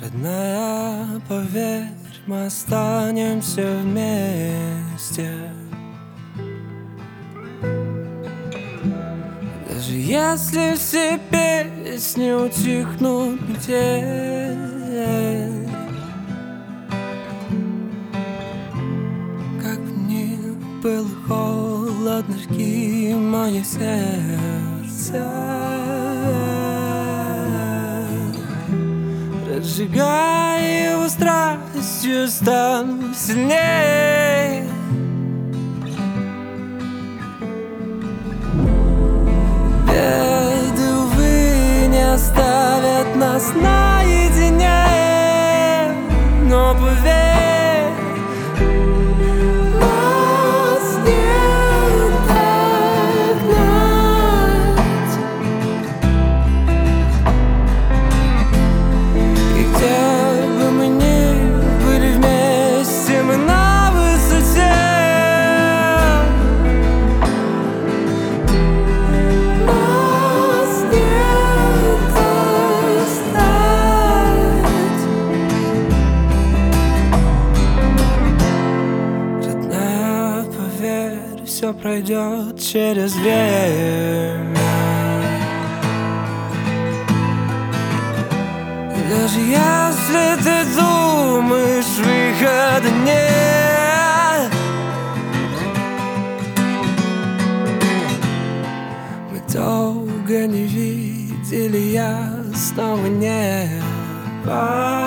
Родная, поверь, мы останемся вместе. Даже если все песни утихнут метель, как бы ни было холодно, жги мое сердце, разжигая его страстью, стану сильнее. Беды, увы, не оставят нас наедине, но поверь, нас не догнать. И где бы мы ни были вместе, мы на высоте. Все пройдет через время. И даже если ты думаешь, выхода нет, мы долго не видели ясного неба,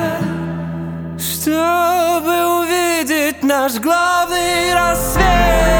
чтобы увидеть наш главный рассвет.